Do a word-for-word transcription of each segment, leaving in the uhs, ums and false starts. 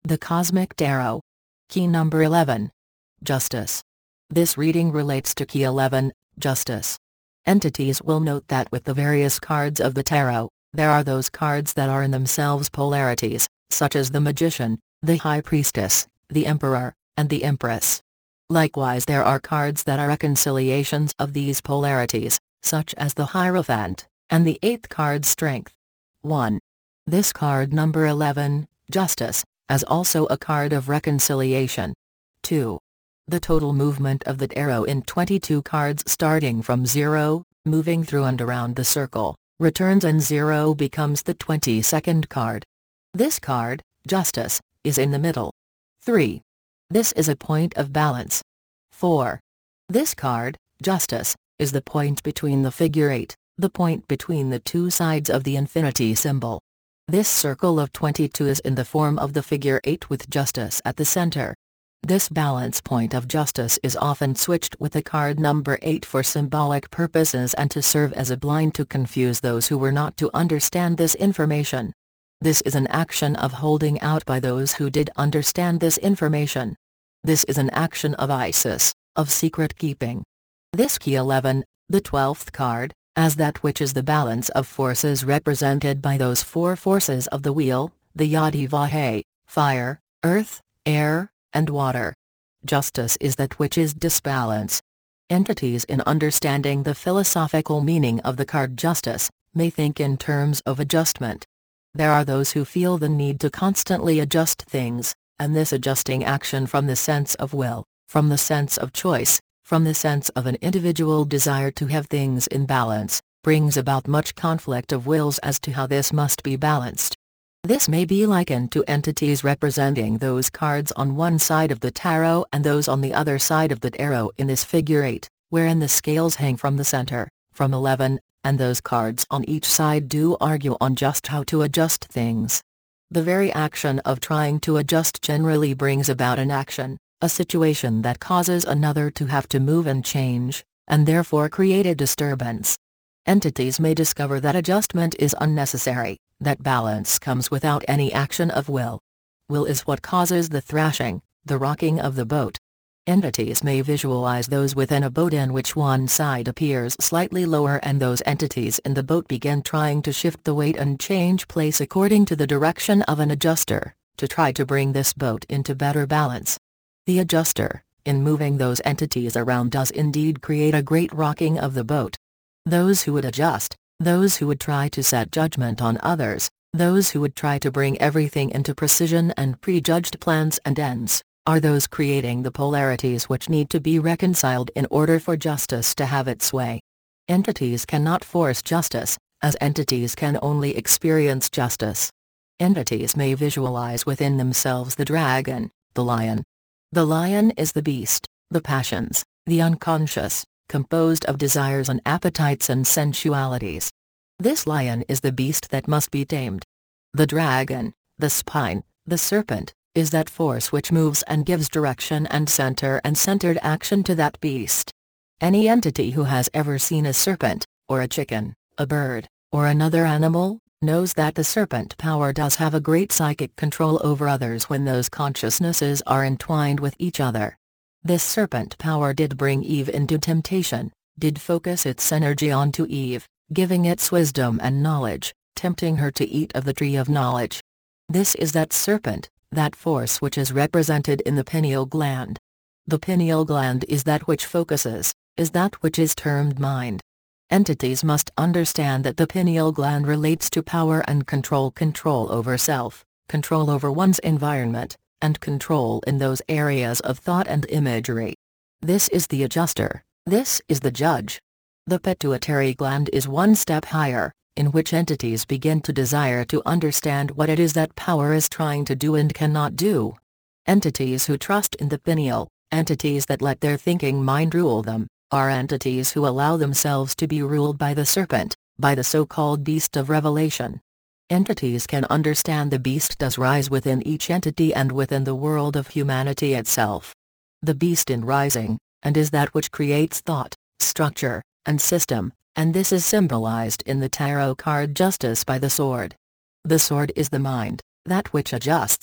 The Cosmic Tarot. Key number eleven. Justice. This reading relates to Key eleven, Justice. Entities will note that with the various cards of the tarot, there are those cards that are in themselves polarities, such as the Magician, the High Priestess, the Emperor, and the Empress. Likewise, there are cards that are reconciliations of these polarities, such as the Hierophant, and the eighth card Strength. one. This card number eleven, Justice, as also a card of reconciliation. two. The total movement of the tarot in twenty-two cards starting from zero, moving through and around the circle, returns and zero becomes the twenty-second card. This card, Justice, is in the middle. three. This is a point of balance. four. This card, Justice, is the point between the figure eight, the point between the two sides of the infinity symbol. This circle of twenty-two is in the form of the figure eight with Justice at the center. This balance point of Justice is often switched with the card number eight for symbolic purposes and to serve as a blind to confuse those who were not to understand this information. This is an action of holding out by those who did understand this information. This is an action of Isis, of secret keeping. This Key eleven, the twelfth card, as that which is the balance of forces represented by those four forces of the wheel, the Yadi-Vahe, fire, earth, air, and water. Justice is that which is disbalance. Entities in understanding the philosophical meaning of the card Justice, may think in terms of adjustment. There are those who feel the need to constantly adjust things, and this adjusting action from the sense of will, from the sense of choice, from the sense of an individual desire to have things in balance, brings about much conflict of wills as to how this must be balanced. This may be likened to entities representing those cards on one side of the tarot and those on the other side of the tarot in this figure eight, wherein the scales hang from the center, from eleven, and those cards on each side do argue on just how to adjust things. The very action of trying to adjust generally brings about an action, a situation that causes another to have to move and change, and therefore create a disturbance. Entities may discover that adjustment is unnecessary, that balance comes without any action of will. Will is what causes the thrashing, the rocking of the boat. Entities may visualize those within a boat in which one side appears slightly lower and those entities in the boat begin trying to shift the weight and change place according to the direction of an adjuster, to try to bring this boat into better balance. The adjuster, in moving those entities around, does indeed create a great rocking of the boat. Those who would adjust, those who would try to set judgment on others, those who would try to bring everything into precision and prejudged plans and ends, are those creating the polarities which need to be reconciled in order for justice to have its way. Entities cannot force justice, as entities can only experience justice. Entities may visualize within themselves the dragon, the lion. The lion is the beast, the passions, the unconscious, composed of desires and appetites and sensualities. This lion is the beast that must be tamed. The dragon, the spine, the serpent, is that force which moves and gives direction and center and centered action to that beast. Any entity who has ever seen a serpent, or a chicken, a bird, or another animal, knows that the serpent power does have a great psychic control over others when those consciousnesses are entwined with each other. This serpent power did bring Eve into temptation, did focus its energy onto Eve, giving its wisdom and knowledge, tempting her to eat of the tree of knowledge. This is that serpent, that force which is represented in the pineal gland. The pineal gland is that which focuses, is that which is termed mind. Entities must understand that the pineal gland relates to power and control, control over self, control over one's environment, and control in those areas of thought and imagery. This is the adjuster, this is the judge. The pituitary gland is one step higher, in which entities begin to desire to understand what it is that power is trying to do and cannot do. Entities who trust in the pineal, entities that let their thinking mind rule them, are entities who allow themselves to be ruled by the serpent, by the so-called beast of revelation. Entities can understand the beast does rise within each entity and within the world of humanity itself. The beast in rising, and is that which creates thought, structure, and system, and this is symbolized in the tarot card Justice by the sword. The sword is the mind, that which adjusts,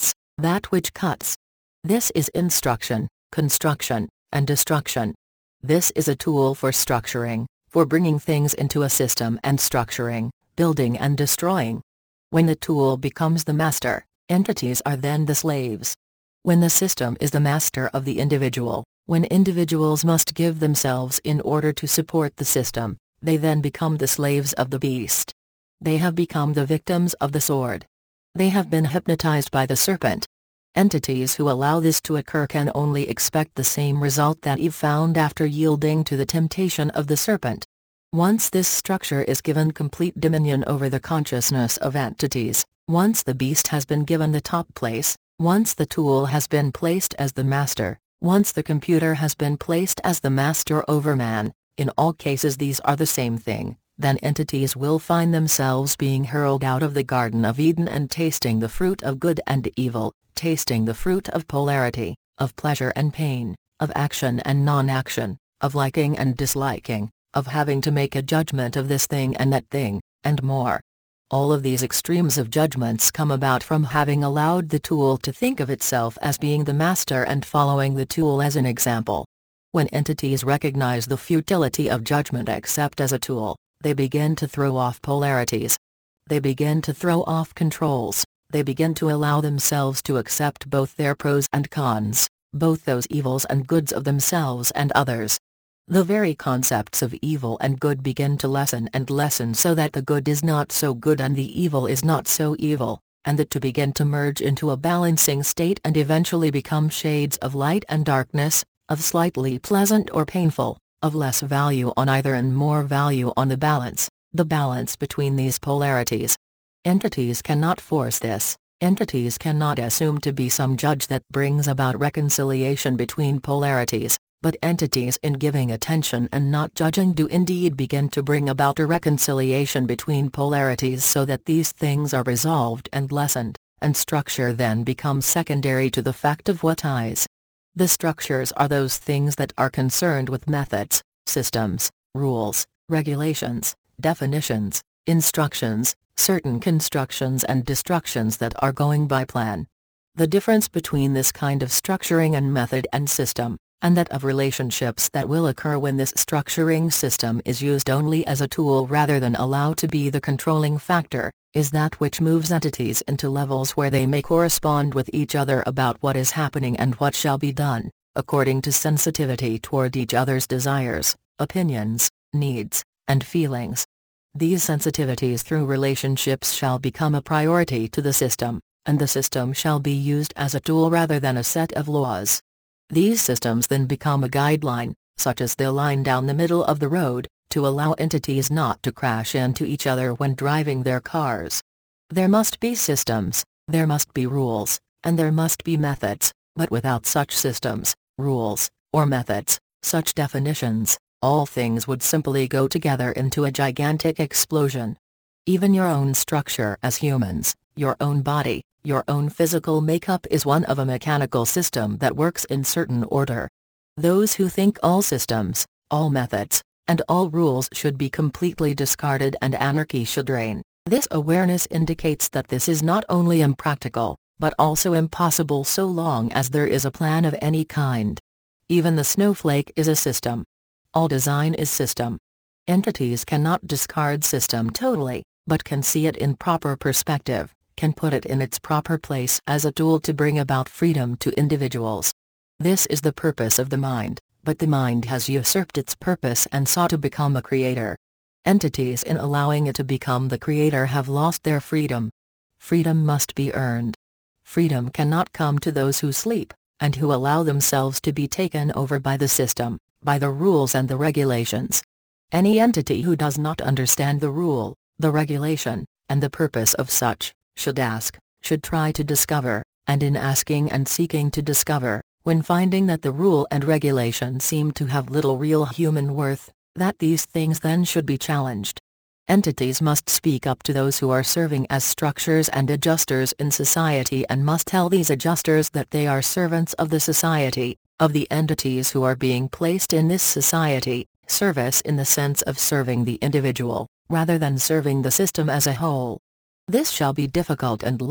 that which cuts. This is instruction, construction, and destruction. This is a tool for structuring, for bringing things into a system and structuring, building and destroying. When the tool becomes the master, entities are then the slaves. When the system is the master of the individual, when individuals must give themselves in order to support the system, they then become the slaves of the beast. They have become the victims of the sword. They have been hypnotized by the serpent. Entities who allow this to occur can only expect the same result that Eve found after yielding to the temptation of the serpent. Once this structure is given complete dominion over the consciousness of entities, once the beast has been given the top place, once the tool has been placed as the master, once the computer has been placed as the master over man, in all cases these are the same thing, then entities will find themselves being hurled out of the Garden of Eden and tasting the fruit of good and evil, tasting the fruit of polarity, of pleasure and pain, of action and non-action, of liking and disliking, of having to make a judgment of this thing and that thing, and more. All of these extremes of judgments come about from having allowed the tool to think of itself as being the master and following the tool as an example. When entities recognize the futility of judgment except as a tool, they begin to throw off polarities. They begin to throw off controls, they begin to allow themselves to accept both their pros and cons, both those evils and goods of themselves and others. The very concepts of evil and good begin to lessen and lessen so that the good is not so good and the evil is not so evil, and that to begin to merge into a balancing state and eventually become shades of light and darkness, of slightly pleasant or painful, of less value on either and more value on the balance, the balance between these polarities. Entities cannot force this, entities cannot assume to be some judge that brings about reconciliation between polarities. But entities in giving attention and not judging do indeed begin to bring about a reconciliation between polarities so that these things are resolved and lessened, and structure then becomes secondary to the fact of what is. The structures are those things that are concerned with methods, systems, rules, regulations, definitions, instructions, certain constructions and destructions that are going by plan. The difference between this kind of structuring and method and system, and that of relationships that will occur when this structuring system is used only as a tool rather than allowed to be the controlling factor, is that which moves entities into levels where they may correspond with each other about what is happening and what shall be done, according to sensitivity toward each other's desires, opinions, needs, and feelings. These sensitivities through relationships shall become a priority to the system, and the system shall be used as a tool rather than a set of laws. These systems then become a guideline, such as the line down the middle of the road, to allow entities not to crash into each other when driving their cars. There must be systems, there must be rules, and there must be methods, but without such systems, rules, or methods, such definitions, all things would simply go together into a gigantic explosion. Even your own structure as humans, your own body, your own physical makeup is one of a mechanical system that works in certain order. Those who think all systems, all methods, and all rules should be completely discarded and anarchy should reign, this awareness indicates that this is not only impractical, but also impossible so long as there is a plan of any kind. Even the snowflake is a system. All design is system. Entities cannot discard system totally, but can see it in proper perspective, can put it in its proper place as a tool to bring about freedom to individuals. This is the purpose of the mind, but the mind has usurped its purpose and sought to become a creator. Entities in allowing it to become the creator have lost their freedom. Freedom must be earned. Freedom cannot come to those who sleep, and who allow themselves to be taken over by the system, by the rules and the regulations. Any entity who does not understand the rule, the regulation, and the purpose of such, should ask, should try to discover, and in asking and seeking to discover, when finding that the rule and regulation seem to have little real human worth, that these things then should be challenged. Entities must speak up to those who are serving as structures and adjusters in society and must tell these adjusters that they are servants of the society, of the entities who are being placed in this society, service in the sense of serving the individual, rather than serving the system as a whole. This shall be difficult and long,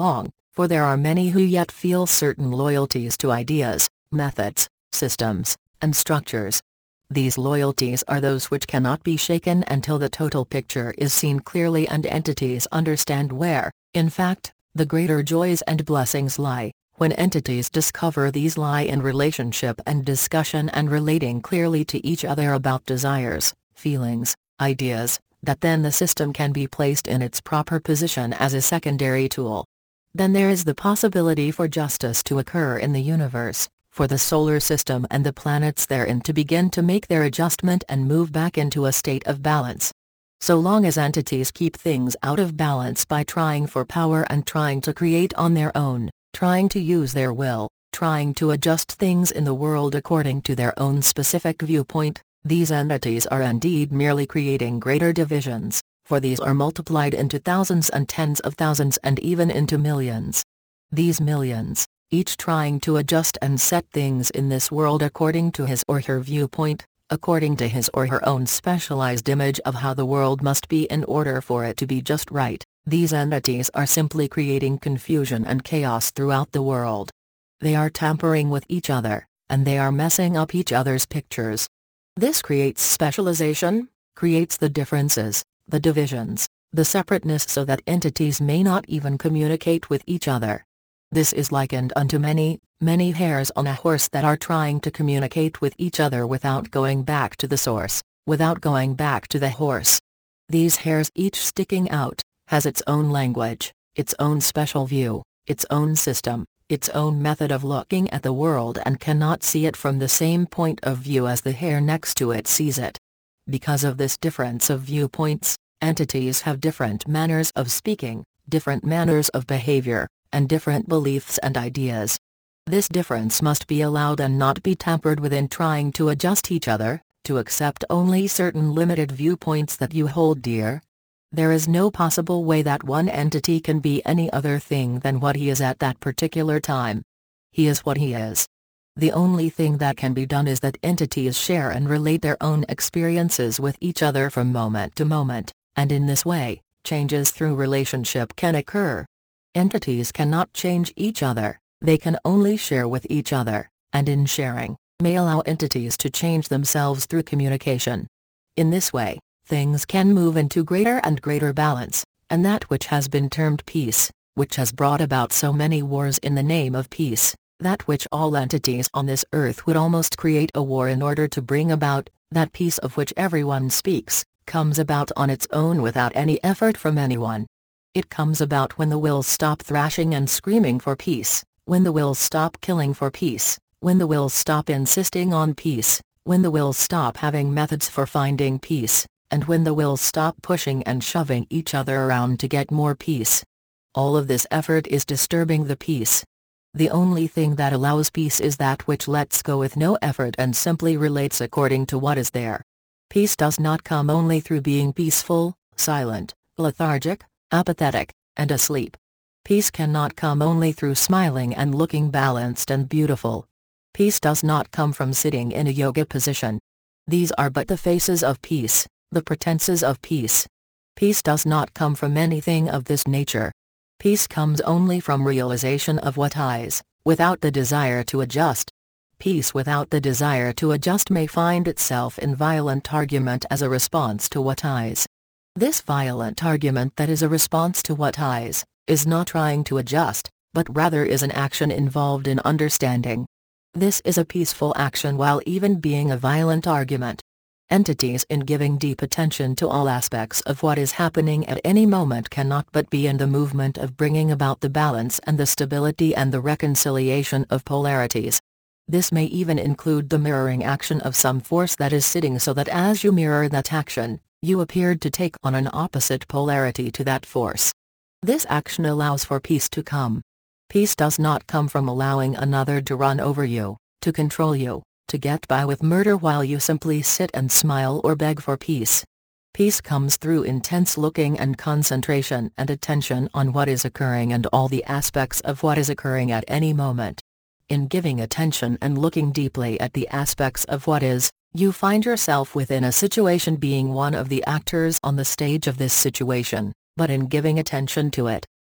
For there are many who yet feel certain loyalties to ideas, methods, systems, and structures. These loyalties are those which cannot be shaken until the total picture is seen clearly and entities understand where, in fact, the greater joys and blessings lie. When entities discover these lie in relationship and discussion and relating clearly to each other about desires, feelings, ideas, that then the system can be placed in its proper position as a secondary tool. Then there is the possibility for justice to occur in the universe, for the solar system and the planets therein to begin to make their adjustment and move back into a state of balance. So long as entities keep things out of balance by trying for power and trying to create on their own, trying to use their will, trying to adjust things in the world according to their own specific viewpoint, these entities are indeed merely creating greater divisions, for these are multiplied into thousands and tens of thousands and even into millions. These millions, each trying to adjust and set things in this world according to his or her viewpoint, according to his or her own specialized image of how the world must be in order for it to be just right. These entities are simply creating confusion and chaos throughout the world. They are tampering with each other, and they are messing up each other's pictures. This creates specialization, creates the differences, the divisions, the separateness so that entities may not even communicate with each other. This is likened unto many, many hairs on a horse that are trying to communicate with each other without going back to the source, without going back to the horse. These hairs each sticking out, has its own language, its own special view, its own system, its own method of looking at the world and cannot see it from the same point of view as the hair next to it sees it. Because of this difference of viewpoints, entities have different manners of speaking, different manners of behavior, and different beliefs and ideas. This difference must be allowed and not be tampered with in trying to adjust each other, to accept only certain limited viewpoints that you hold dear. There is no possible way that one entity can be any other thing than what he is at that particular time. He is what he is. The only thing that can be done is that entities share and relate their own experiences with each other from moment to moment, and in this way, changes through relationship can occur. Entities cannot change each other, they can only share with each other, and in sharing, may allow entities to change themselves through communication. In this way, things can move into greater and greater balance, and that which has been termed peace, which has brought about so many wars in the name of peace, that which all entities on this earth would almost create a war in order to bring about, that peace of which everyone speaks, comes about on its own without any effort from anyone. It comes about when the wills stop thrashing and screaming for peace, when the wills stop killing for peace, when the wills stop insisting on peace, when the wills stop having methods for finding peace, and when the wills stop pushing and shoving each other around to get more peace. All of this effort is disturbing the peace. The only thing that allows peace is that which lets go with no effort and simply relates according to what is there. Peace does not come only through being peaceful, silent, lethargic, apathetic, and asleep. Peace cannot come only through smiling and looking balanced and beautiful. Peace does not come from sitting in a yoga position. These are but the faces of peace, the pretenses of peace. Peace does not come from anything of this nature. Peace comes only from realization of what is, without the desire to adjust. Peace without the desire to adjust may find itself in violent argument as a response to what is. This violent argument that is a response to what is, is not trying to adjust, but rather is an action involved in understanding. This is a peaceful action while even being a violent argument. Entities in giving deep attention to all aspects of what is happening at any moment cannot but be in the movement of bringing about the balance and the stability and the reconciliation of polarities. This may even include the mirroring action of some force that is sitting so that as you mirror that action, you appeared to take on an opposite polarity to that force. This action allows for peace to come. Peace does not come from allowing another to run over you, to control you, to get by with murder while you simply sit and smile or beg for peace. Peace comes through intense looking and concentration and attention on what is occurring and all the aspects of what is occurring at any moment. In giving attention and looking deeply at the aspects of what is, you find yourself within a situation being one of the actors on the stage of this situation, but in giving attention to it,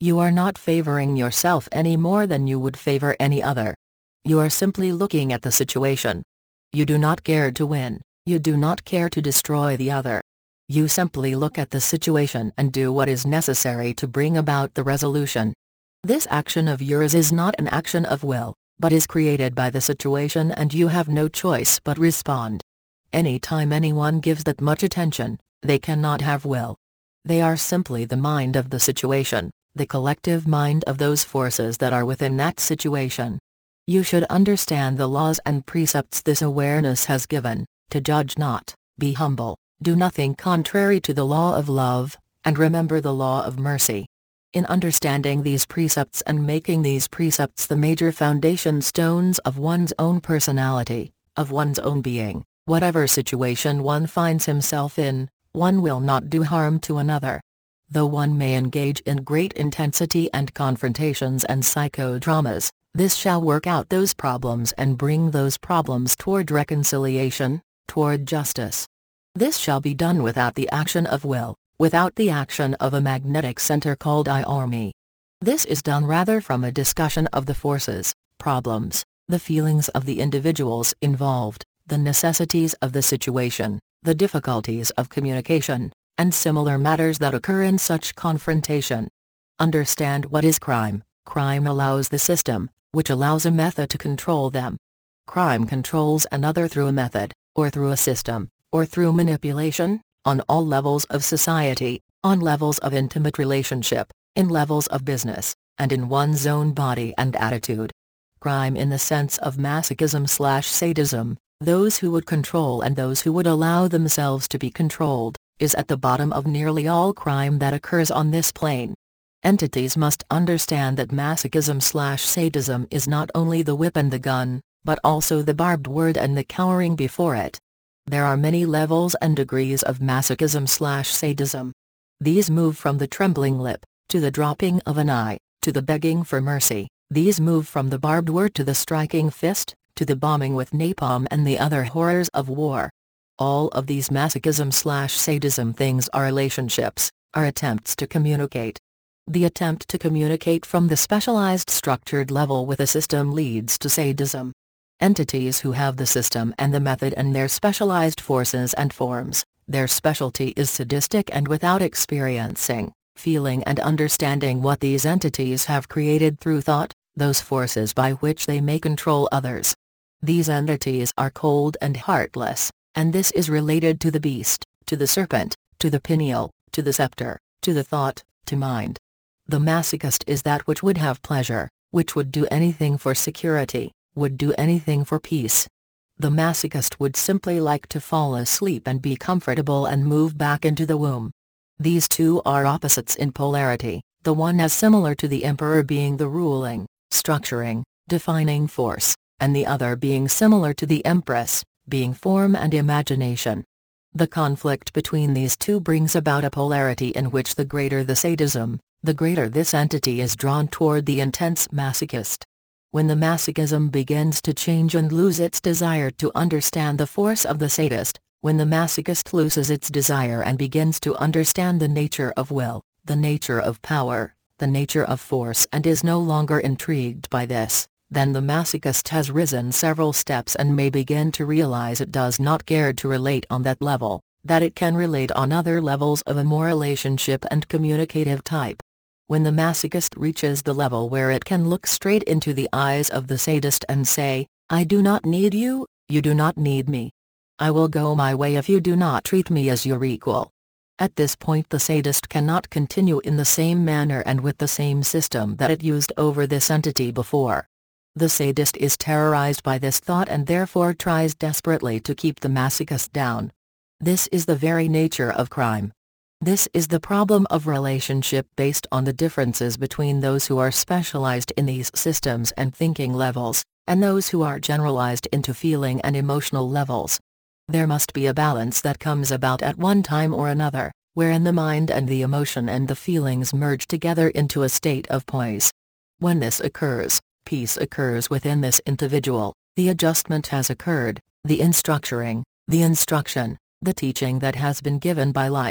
You are not favoring yourself any more than you would favor any other. You are simply looking at the situation. You do not care to win, you do not care to destroy the other. You simply look at the situation and do what is necessary to bring about the resolution. This action of yours is not an action of will, but is created by the situation, and you have no choice but respond. Any time anyone gives that much attention, they cannot have will. They are simply the mind of the situation, the collective mind of those forces that are within that situation. You should understand the laws and precepts this awareness has given: to judge not, be humble, do nothing contrary to the law of love, and remember the law of mercy. In understanding these precepts and making these precepts the major foundation stones of one's own personality, of one's own being, whatever situation one finds himself in, one will not do harm to another. Though one may engage in great intensity and confrontations and psychodramas, this shall work out those problems and bring those problems toward reconciliation, toward justice. This shall be done without the action of will, without the action of a magnetic center called I army. This is done rather from a discussion of the forces, problems, the feelings of the individuals involved, the necessities of the situation, the difficulties of communication, and similar matters that occur in such confrontation. Understand what is crime. Crime allows the system, which allows a method to control them. Crime controls another through a method, or through a system, or through manipulation, on all levels of society, on levels of intimate relationship, in levels of business, and in one's own body and attitude. Crime in the sense of masochism slash sadism, those who would control and those who would allow themselves to be controlled, is at the bottom of nearly all crime that occurs on this plane. Entities must understand that masochism slash sadism is not only the whip and the gun, but also the barbed word and the cowering before it. There are many levels and degrees of masochism slash sadism. These move from the trembling lip, to the dropping of an eye, to the begging for mercy. These move from the barbed word to the striking fist, to the bombing with napalm and the other horrors of war. All of these masochism slash sadism things are relationships, are attempts to communicate. The attempt to communicate from the specialized structured level with a system leads to sadism. Entities who have the system and the method and their specialized forces and forms, their specialty is sadistic, and without experiencing, feeling and understanding what these entities have created through thought, those forces by which they may control others. These entities are cold and heartless, and this is related to the beast, to the serpent, to the pineal, to the scepter, to the thought, to mind. The masochist is that which would have pleasure, which would do anything for security, would do anything for peace. The masochist would simply like to fall asleep and be comfortable and move back into the womb. These two are opposites in polarity, the one as similar to the emperor being the ruling, structuring, defining force, and the other being similar to the empress, being form and imagination. The conflict between these two brings about a polarity in which the greater the sadism, the greater this entity is drawn toward the intense masochist. When the masochism begins to change and lose its desire to understand the force of the sadist, when the masochist loses its desire and begins to understand the nature of will, the nature of power, the nature of force, and is no longer intrigued by this, then the masochist has risen several steps and may begin to realize it does not care to relate on that level, that it can relate on other levels of a more relationship and communicative type. When the masochist reaches the level where it can look straight into the eyes of the sadist and say, "I do not need you, you do not need me. I will go my way if you do not treat me as your equal." At this point the sadist cannot continue in the same manner and with the same system that it used over this entity before. The sadist is terrorized by this thought and therefore tries desperately to keep the masochist down. This is the very nature of crime. This is the problem of relationship based on the differences between those who are specialized in these systems and thinking levels, and those who are generalized into feeling and emotional levels. There must be a balance that comes about at one time or another, wherein the mind and the emotion and the feelings merge together into a state of poise. When this occurs, peace occurs within this individual, the adjustment has occurred, the instructuring, the instruction, the teaching that has been given by life,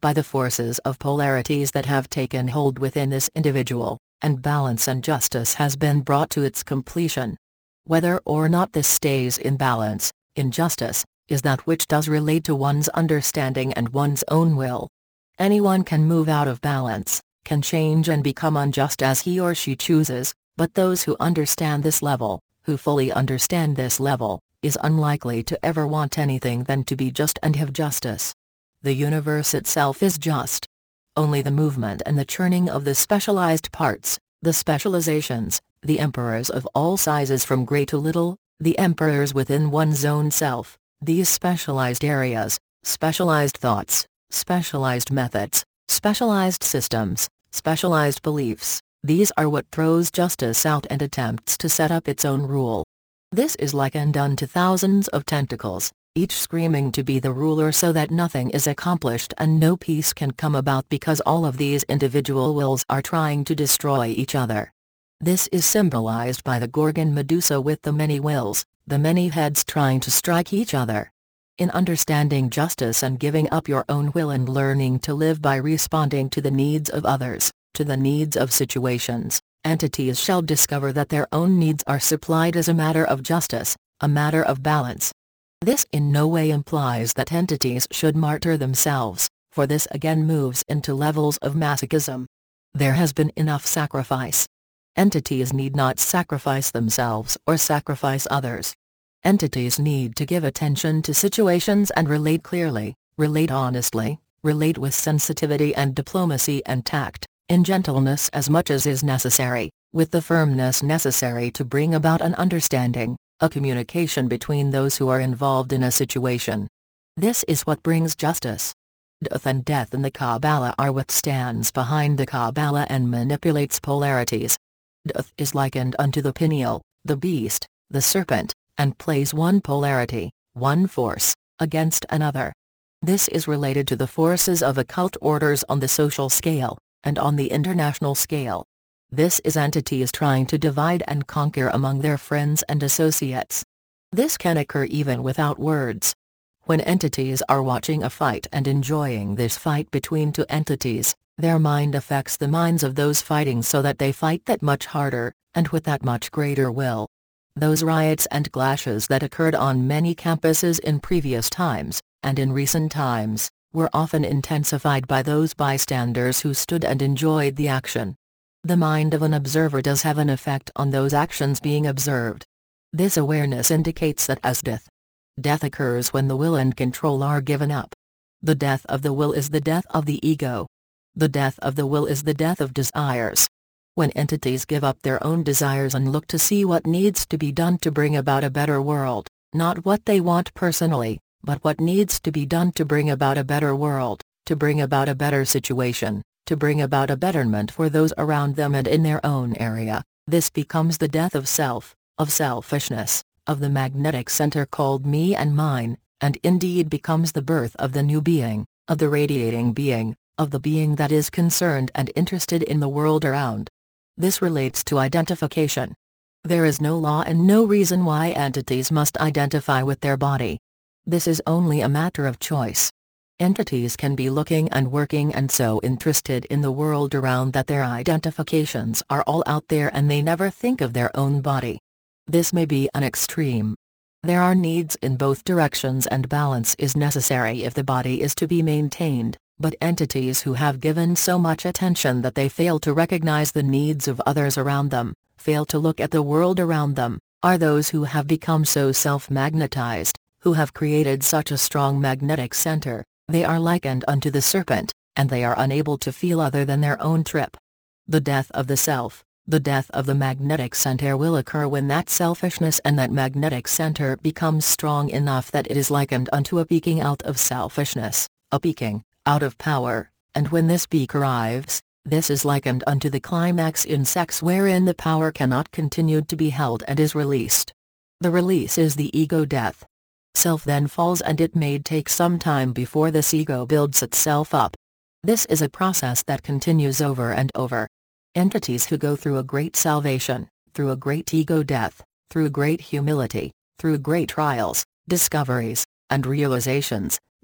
by the forces of polarities that have taken hold within this individual, and balance and justice has been brought to its completion. Whether or not this stays in balance, injustice, is that which does relate to one's understanding and one's own will. Anyone can move out of balance, can change and become unjust as he or she chooses, but those who understand this level, who fully understand this level, is unlikely to ever want anything than to be just and have justice. The universe itself is just. Only the movement and the churning of the specialized parts, the specializations, the emperors of all sizes from great to little, the emperors within one's own self, these specialized areas, specialized thoughts, specialized methods, specialized systems, specialized beliefs, these are what throws justice out and attempts to set up its own rule. This is likened unto thousands of tentacles, each screaming to be the ruler so that nothing is accomplished and no peace can come about because all of these individual wills are trying to destroy each other. This is symbolized by the Gorgon Medusa with the many wills, the many heads trying to strike each other. In understanding justice and giving up your own will and learning to live by responding to the needs of others, to the needs of situations, entities shall discover that their own needs are supplied as a matter of justice, a matter of balance. This in no way implies that entities should martyr themselves, for this again moves into levels of masochism. There has been enough sacrifice. Entities need not sacrifice themselves or sacrifice others. Entities need to give attention to situations and relate clearly, relate honestly, relate with sensitivity and diplomacy and tact, in gentleness as much as is necessary, with the firmness necessary to bring about an understanding, a communication between those who are involved in a situation. This is what brings justice. Death and death in the Kabbalah are what stands behind the Kabbalah and manipulates polarities. Death is likened unto the pineal, the beast, the serpent, and plays one polarity, one force, against another. This is related to the forces of occult orders on the social scale, and on the international scale. This is entities trying to divide and conquer among their friends and associates. This can occur even without words. When entities are watching a fight and enjoying this fight between two entities, their mind affects the minds of those fighting so that they fight that much harder, and with that much greater will. Those riots and clashes that occurred on many campuses in previous times, and in recent times, were often intensified by those bystanders who stood and enjoyed the action. The mind of an observer does have an effect on those actions being observed. This awareness indicates that as death, death occurs when the will and control are given up. The death of the will is the death of the ego. The death of the will is the death of desires. When entities give up their own desires and look to see what needs to be done to bring about a better world, not what they want personally, but what needs to be done to bring about a better world, to bring about a better situation, to bring about a betterment for those around them and in their own area, this becomes the death of self, of selfishness, of the magnetic center called me and mine, and indeed becomes the birth of the new being, of the radiating being, of the being that is concerned and interested in the world around. This relates to identification. There is no law and no reason why entities must identify with their body. This is only a matter of choice. Entities can be looking and working and so interested in the world around that their identifications are all out there and they never think of their own body. This may be an extreme. There are needs in both directions and balance is necessary if the body is to be maintained, but entities who have given so much attention that they fail to recognize the needs of others around them, fail to look at the world around them, are those who have become so self-magnetized, who have created such a strong magnetic center. They are likened unto the serpent, and they are unable to feel other than their own trip. The death of the self, the death of the magnetic center will occur when that selfishness and that magnetic center becomes strong enough that it is likened unto a peaking out of selfishness, a peaking out of power, and when this peak arrives, this is likened unto the climax in sex wherein the power cannot continue to be held and is released. The release is the ego death. Self then falls and it may take some time before this ego builds itself up. This is a process that continues over and over. Entities who go through a great salvation, through a great ego death, through great humility, through great trials, discoveries, and realizations,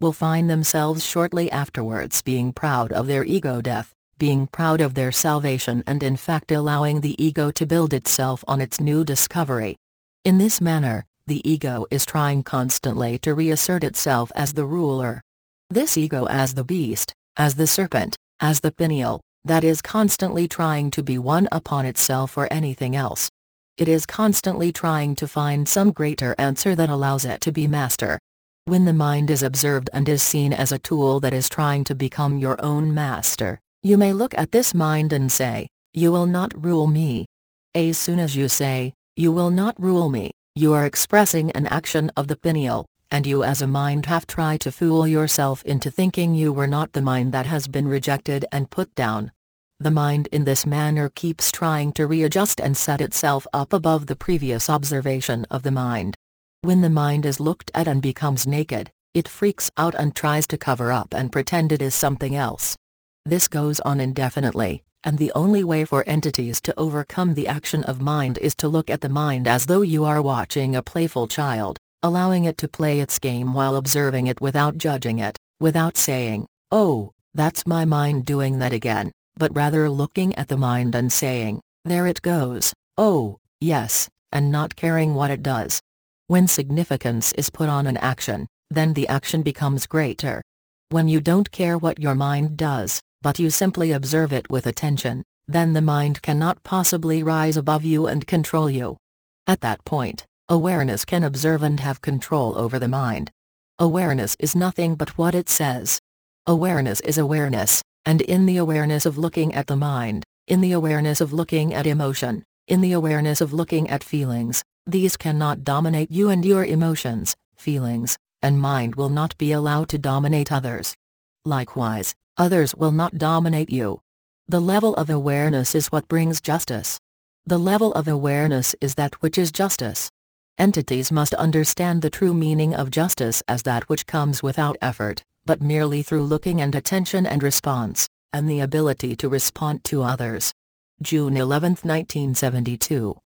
will find themselves shortly afterwards being proud of their ego death, being proud of their salvation, and in fact allowing the ego to build itself on its new discovery. In this manner, the ego is trying constantly to reassert itself as the ruler. This ego as the beast, as the serpent, as the pineal, that is constantly trying to be one upon itself or anything else. It is constantly trying to find some greater answer that allows it to be master. When the mind is observed and is seen as a tool that is trying to become your own master, you may look at this mind and say, "You will not rule me." As soon as you say, "You will not rule me," you are expressing an action of the pineal, and you as a mind have tried to fool yourself into thinking you were not the mind that has been rejected and put down. The mind in this manner keeps trying to readjust and set itself up above the previous observation of the mind. When the mind is looked at and becomes naked, it freaks out and tries to cover up and pretend it is something else. This goes on indefinitely, and the only way for entities to overcome the action of mind is to look at the mind as though you are watching a playful child, allowing it to play its game while observing it without judging it, without saying, "Oh, that's my mind doing that again," but rather looking at the mind and saying, "There it goes, oh, yes," and not caring what it does. When significance is put on an action, then the action becomes greater. When you don't care what your mind does, but you simply observe it with attention, then the mind cannot possibly rise above you and control you. At that point, awareness can observe and have control over the mind. Awareness is nothing but what it says. Awareness is awareness, and in the awareness of looking at the mind, in the awareness of looking at emotion, in the awareness of looking at feelings, these cannot dominate you, and your emotions, feelings, and mind will not be allowed to dominate others. Likewise, others will not dominate you. The level of awareness is what brings justice. The level of awareness is that which is justice. Entities must understand the true meaning of justice as that which comes without effort, but merely through looking and attention and response, and the ability to respond to others. June eleventh nineteen seventy-two